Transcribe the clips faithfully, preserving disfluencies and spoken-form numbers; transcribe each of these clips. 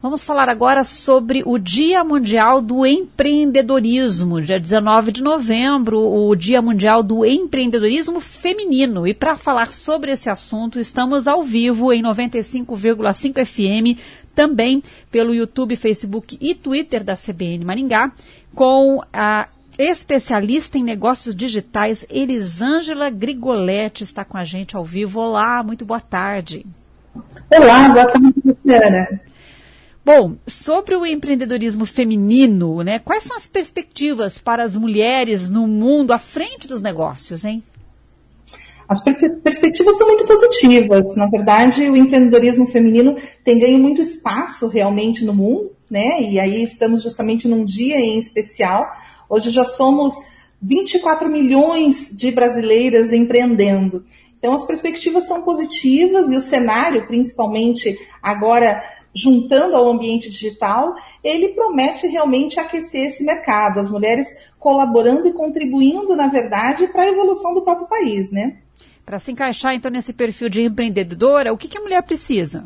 Vamos falar agora sobre o Dia Mundial do Empreendedorismo, dia dezenove de novembro, o Dia Mundial do Empreendedorismo Feminino. E para falar sobre esse assunto, estamos ao vivo em noventa e cinco vírgula cinco F M, também pelo YouTube, Facebook e Twitter da C B N Maringá, com a especialista em negócios digitais, Elisângela Grigoletti, está com a gente ao vivo. Olá, muito boa tarde. Olá, boa tarde, Luciana. Bom, sobre o empreendedorismo feminino, né? Quais são as perspectivas para as mulheres no mundo à frente dos negócios, hein? As per- perspectivas são muito positivas. Na verdade, o empreendedorismo feminino tem ganho muito espaço realmente no mundo, né? E aí estamos justamente num dia em especial. Hoje já somos vinte e quatro milhões de brasileiras empreendendo. Então, as perspectivas são positivas e o cenário, principalmente agora, juntando ao ambiente digital, ele promete realmente aquecer esse mercado, as mulheres colaborando e contribuindo, na verdade, para a evolução do próprio país, né? Para se encaixar, então, nesse perfil de empreendedora, o que, que a mulher precisa?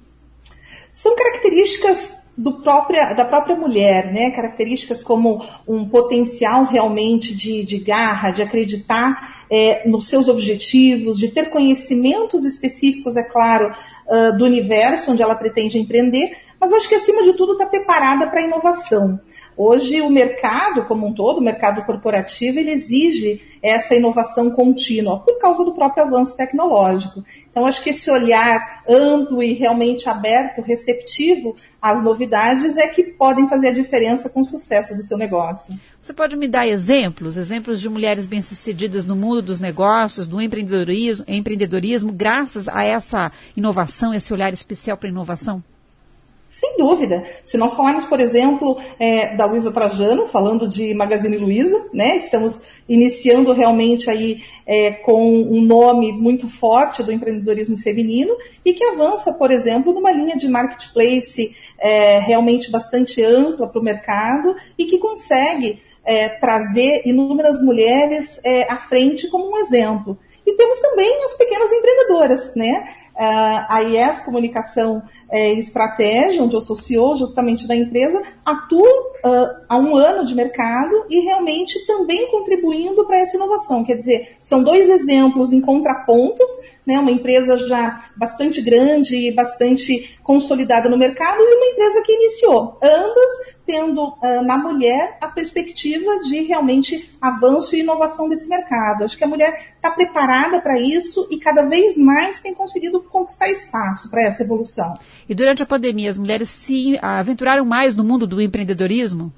São características do própria, da própria mulher, né? Características como um potencial realmente de, de garra, de acreditar é, nos seus objetivos, de ter conhecimentos específicos, é claro, uh, do universo onde ela pretende empreender, mas acho que acima de tudo está preparada para a inovação. Hoje o mercado como um todo, o mercado corporativo, ele exige essa inovação contínua por causa do próprio avanço tecnológico. Então acho que esse olhar amplo e realmente aberto, receptivo às novidades é que podem fazer a diferença com o sucesso do seu negócio. Você pode me dar exemplos, exemplos de mulheres bem-sucedidas no mundo dos negócios, do empreendedorismo, empreendedorismo, graças a essa inovação, esse olhar especial para a inovação? Sem dúvida. Se nós falarmos, por exemplo, é, da Luísa Trajano, falando de Magazine Luiza, né? Estamos iniciando realmente aí é, com um nome muito forte do empreendedorismo feminino e que avança, por exemplo, numa linha de marketplace é, realmente bastante ampla para o mercado e que consegue é, trazer inúmeras mulheres é, à frente como um exemplo. E temos também as pequenas empreendedoras, né? Uh, a I E S Comunicação é, e Estratégia, onde eu sou C E O justamente da empresa, atua uh, há um ano de mercado e realmente também contribuindo para essa inovação. Quer dizer, são dois exemplos em contrapontos, né? Uma empresa já bastante grande e bastante consolidada no mercado e uma empresa que iniciou, ambas tendo uh, na mulher a perspectiva de realmente avanço e inovação desse mercado. Acho que a mulher está preparada para isso e cada vez mais tem conseguido conquistar espaço para essa evolução. E durante a pandemia, as mulheres se aventuraram mais no mundo do empreendedorismo?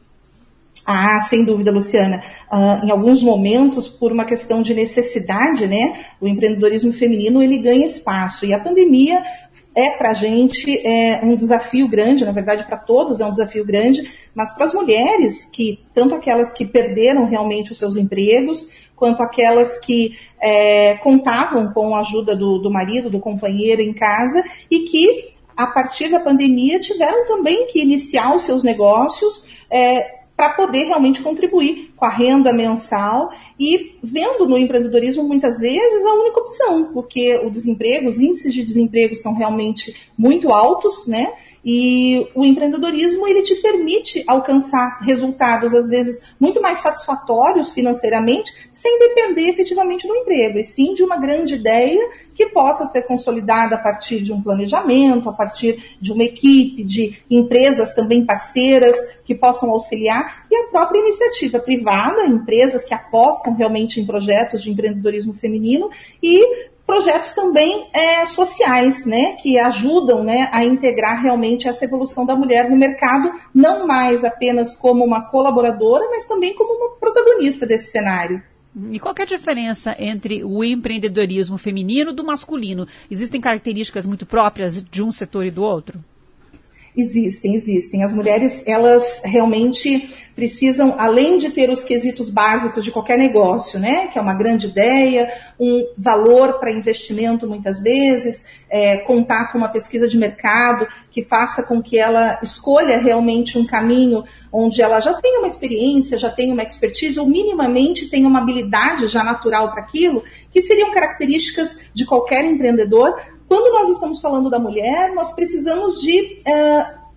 Ah, sem dúvida, Luciana. Uh, em alguns momentos, por uma questão de necessidade, né, o empreendedorismo feminino ele ganha espaço. E a pandemia é para a gente é, um desafio grande, na verdade para todos é um desafio grande, mas para as mulheres, que tanto aquelas que perderam realmente os seus empregos, quanto aquelas que é, contavam com a ajuda do, do marido, do companheiro em casa, e que, a partir da pandemia, tiveram também que iniciar os seus negócios é, para poder realmente contribuir com a renda mensal e vendo no empreendedorismo muitas vezes a única opção, porque o desemprego, os índices de desemprego são realmente muito altos, né? E o empreendedorismo ele te permite alcançar resultados às vezes muito mais satisfatórios financeiramente, sem depender efetivamente do emprego, e sim de uma grande ideia que possa ser consolidada a partir de um planejamento, a partir de uma equipe, de empresas também parceiras que possam auxiliar, e a própria iniciativa privada, empresas que apostam realmente em projetos de empreendedorismo feminino e projetos também é, sociais, né, que ajudam, né, a integrar realmente essa evolução da mulher no mercado, não mais apenas como uma colaboradora, mas também como uma protagonista desse cenário. E qual que é a diferença entre o empreendedorismo feminino e do masculino? Existem características muito próprias de um setor e do outro? Existem, existem. As mulheres, elas realmente precisam, além de ter os quesitos básicos de qualquer negócio, né, que é uma grande ideia, um valor para investimento muitas vezes, é, contar com uma pesquisa de mercado que faça com que ela escolha realmente um caminho onde ela já tenha uma experiência, já tenha uma expertise, ou minimamente tenha uma habilidade já natural para aquilo, que seriam características de qualquer empreendedor. Quando nós estamos falando da mulher, nós precisamos de uh,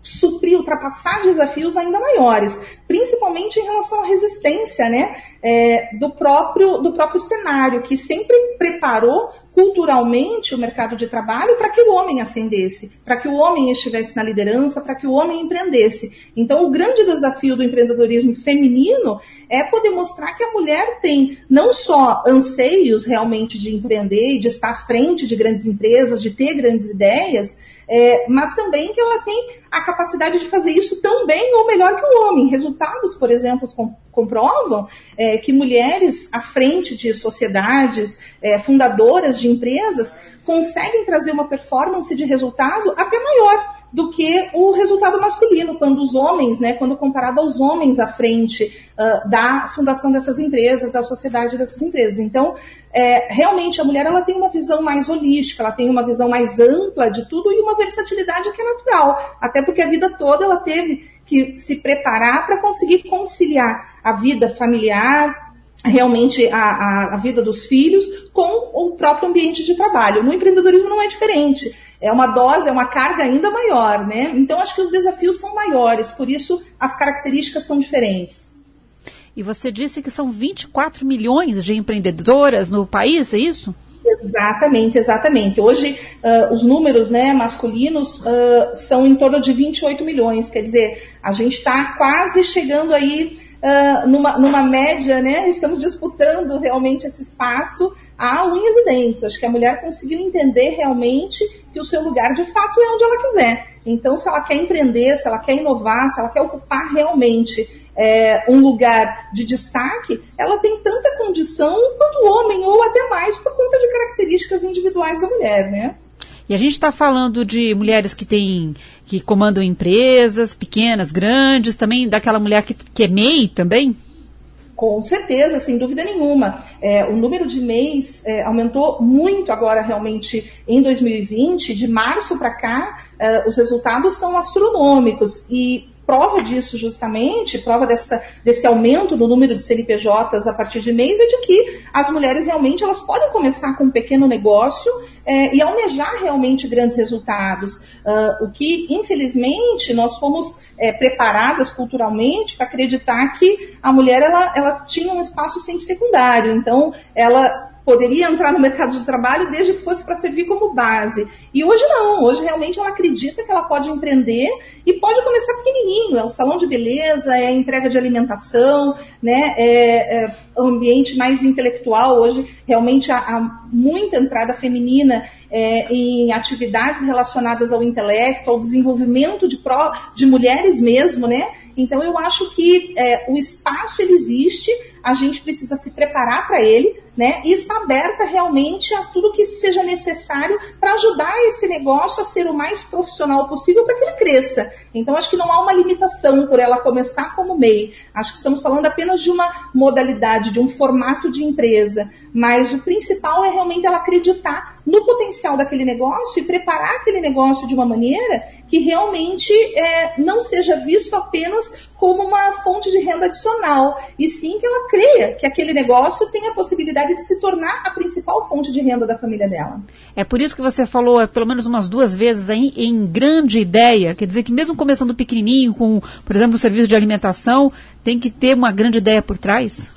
suprir, ultrapassar desafios ainda maiores, principalmente em relação à resistência, né, é, do, próprio, do próprio cenário, que sempre preparou culturalmente o mercado de trabalho para que o homem ascendesse, para que o homem estivesse na liderança, para que o homem empreendesse. Então, o grande desafio do empreendedorismo feminino é poder mostrar que a mulher tem não só anseios realmente de empreender e de estar à frente de grandes empresas, de ter grandes ideias, é, mas também que ela tem a capacidade de fazer isso tão bem ou melhor que o homem. Resultados, por exemplo, com, comprovam é, que mulheres à frente de sociedades, é, fundadoras de empresas, conseguem trazer uma performance de resultado até maior do que o resultado masculino, quando os homens, né, quando comparado aos homens à frente uh, da fundação dessas empresas, da sociedade dessas empresas. Então, é, realmente, a mulher ela tem uma visão mais holística, ela tem uma visão mais ampla de tudo e uma versatilidade que é natural, até porque a vida toda ela teve que se preparar para conseguir conciliar a vida familiar, realmente a, a, a vida dos filhos com o próprio ambiente de trabalho. No empreendedorismo não é diferente. É uma dose, é uma carga ainda maior, né? Então, acho que os desafios são maiores, por isso as características são diferentes. E você disse que são vinte e quatro milhões de empreendedoras no país, é isso? Exatamente, exatamente. Hoje, uh, os números, né, masculinos uh, são em torno de vinte e oito milhões, quer dizer, a gente está quase chegando aí uh, numa, numa média, né, estamos disputando realmente esse espaço a unhas e dentes. Acho que a mulher conseguiu entender realmente que o seu lugar de fato é onde ela quiser. Então, se ela quer empreender, se ela quer inovar, se ela quer ocupar realmente é, um lugar de destaque, ela tem tanta condição quanto o homem, ou até mais, por conta de características individuais da mulher, né? E a gente está falando de mulheres que têm, que comandam empresas, pequenas, grandes, também daquela mulher que, que é M E I também? Com certeza, sem dúvida nenhuma. É, o número de M E Is é, aumentou muito agora realmente em dois mil e vinte, de março para cá, é, os resultados são astronômicos e prova disso justamente, prova dessa, desse aumento no número de C N P Js a partir de mês é de que as mulheres realmente elas podem começar com um pequeno negócio é, e almejar realmente grandes resultados. Uh, o que, infelizmente, nós fomos é, preparadas culturalmente para acreditar que a mulher ela, ela tinha um espaço sempre secundário, então ela poderia entrar no mercado de trabalho desde que fosse para servir como base. E hoje não, hoje realmente ela acredita que ela pode empreender e pode começar pequenininho, é o salão de beleza, é a entrega de alimentação, né, é, é o ambiente mais intelectual. Hoje realmente há, há muita entrada feminina é, em atividades relacionadas ao intelecto, ao desenvolvimento de, pró, de mulheres mesmo, né? Então eu acho que é, o espaço ele existe, a gente precisa se preparar para ele, né, e estar aberta realmente a tudo que seja necessário para ajudar esse negócio a ser o mais profissional possível para que ele cresça. Então acho que não há uma limitação por ela começar como M E I. Acho que estamos falando apenas de uma modalidade, de um formato de empresa, mas o principal é realmente ela acreditar no potencial daquele negócio e preparar aquele negócio de uma maneira que realmente é, não seja visto apenas como uma fonte de renda adicional, e sim que ela creia que aquele negócio tem a possibilidade de se tornar a principal fonte de renda da família dela. É por isso que você falou é, pelo menos umas duas vezes aí, em grande ideia, quer dizer que mesmo começando pequenininho, com, por exemplo, um serviço de alimentação, tem que ter uma grande ideia por trás?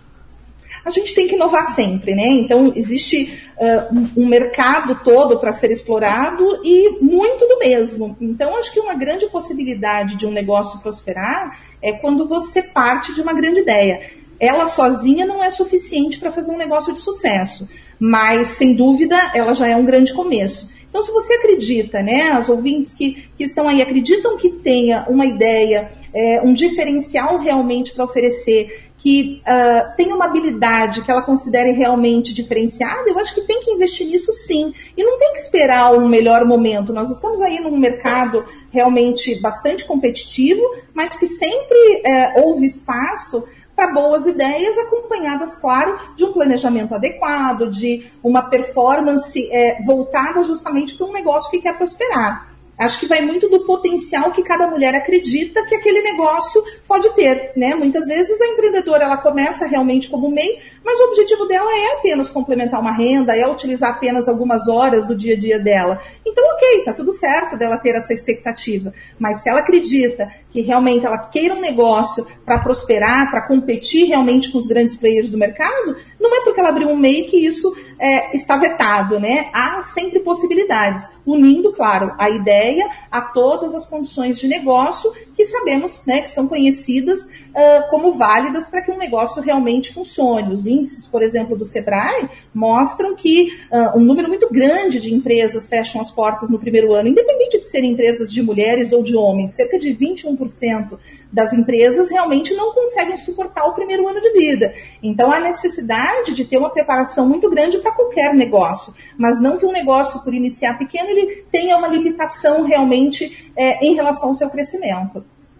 A gente tem que inovar sempre, né? Então, existe uh, um, um mercado todo para ser explorado e muito do mesmo. Então, acho que uma grande possibilidade de um negócio prosperar é quando você parte de uma grande ideia. Ela sozinha não é suficiente para fazer um negócio de sucesso, mas, sem dúvida, ela já é um grande começo. Então, se você acredita, né, os ouvintes que, que estão aí acreditam que tenha uma ideia, é, um diferencial realmente para oferecer, que uh, tem uma habilidade que ela considere realmente diferenciada, eu acho que tem que investir nisso sim. E não tem que esperar um melhor momento. Nós estamos aí num mercado realmente bastante competitivo, mas que sempre uh, houve espaço para boas ideias, acompanhadas, claro, de um planejamento adequado, de uma performance uh, voltada justamente para um negócio que quer prosperar. Acho que vai muito do potencial que cada mulher acredita que aquele negócio pode ter, né? Muitas vezes a empreendedora, ela começa realmente como MEI, mas o objetivo dela é apenas complementar uma renda, é utilizar apenas algumas horas do dia a dia dela. Então, ok, tá tudo certo dela ter essa expectativa. Mas se ela acredita que realmente ela queira um negócio para prosperar, para competir realmente com os grandes players do mercado, não é porque ela abriu um MEI que isso é, está vetado, né? Há sempre possibilidades, unindo, claro, a ideia a todas as condições de negócio que sabemos, né, que são conhecidas uh, como válidas para que um negócio realmente funcione. Os índices, por exemplo, do Sebrae mostram que uh, um número muito grande de empresas fecham as portas no primeiro ano, independente de serem empresas de mulheres ou de homens. Cerca de vinte e um por cento das empresas realmente não conseguem suportar o primeiro ano de vida. Então, há necessidade de ter uma preparação muito grande para qualquer negócio, mas não que um negócio, por iniciar pequeno, ele tenha uma limitação realmente é, em relação ao seu crescimento.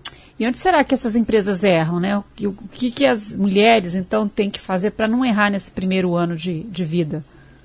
E onde será que essas empresas erram, né? O que, que as mulheres, então, têm que fazer para não errar nesse primeiro ano de, de vida?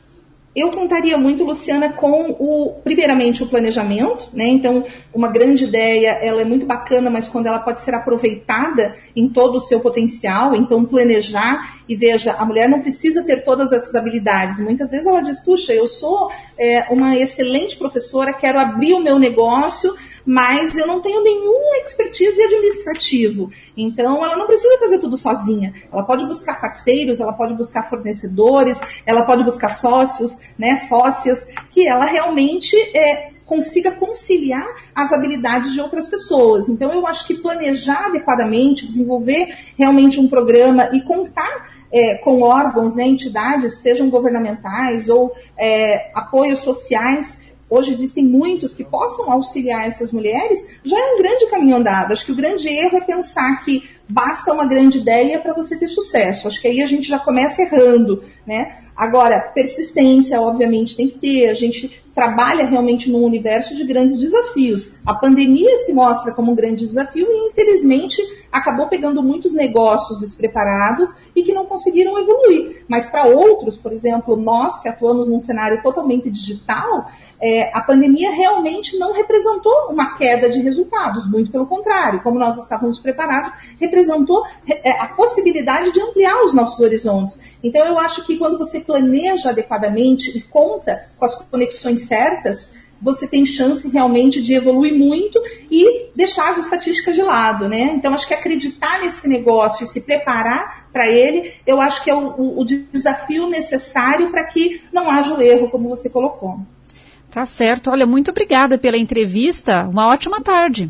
Eu contaria muito, Luciana, com, o, primeiramente, o planejamento, né? Então, uma grande ideia, ela é muito bacana, mas quando ela pode ser aproveitada em todo o seu potencial, então planejar, e veja, a mulher não precisa ter todas essas habilidades. Muitas vezes ela diz, puxa, eu sou é, uma excelente professora, quero abrir o meu negócio, mas eu não tenho nenhuma expertise administrativo. Então, ela não precisa fazer tudo sozinha. Ela pode buscar parceiros, ela pode buscar fornecedores, ela pode buscar sócios, né, sócias, que ela realmente é, consiga conciliar as habilidades de outras pessoas. Então, eu acho que planejar adequadamente, desenvolver realmente um programa e contar é, com órgãos, né, entidades, sejam governamentais ou é, apoios sociais. Hoje existem muitos que possam auxiliar essas mulheres, já é um grande caminho andado. Acho que o grande erro é pensar que basta uma grande ideia para você ter sucesso. Acho que aí a gente já começa errando, né? Agora, persistência, obviamente, tem que ter. A gente trabalha realmente num universo de grandes desafios. A pandemia se mostra como um grande desafio e, infelizmente, acabou pegando muitos negócios despreparados e que não conseguiram evoluir. Mas para outros, por exemplo, nós que atuamos num cenário totalmente digital, é, a pandemia realmente não representou uma queda de resultados, muito pelo contrário. Como nós estávamos preparados, representou a possibilidade de ampliar os nossos horizontes. Então, eu acho que quando você planeja adequadamente e conta com as conexões certas, você tem chance realmente de evoluir muito e deixar as estatísticas de lado, né? Então, acho que acreditar nesse negócio e se preparar para ele, eu acho que é o, o, o desafio necessário para que não haja o erro, como você colocou. Tá certo. Olha, muito obrigada pela entrevista. Uma ótima tarde.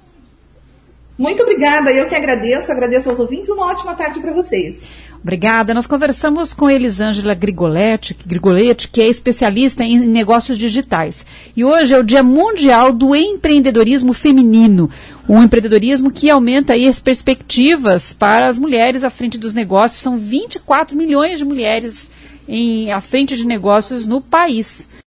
Muito obrigada. Eu que agradeço. Agradeço aos ouvintes. Uma ótima tarde para vocês. Obrigada. Nós conversamos com Elisângela Grigoletti, Grigoletti, que é especialista em negócios digitais. E hoje é o Dia Mundial do Empreendedorismo Feminino, um empreendedorismo que aumenta aí as perspectivas para as mulheres à frente dos negócios. São vinte e quatro milhões de mulheres em, à frente de negócios no país.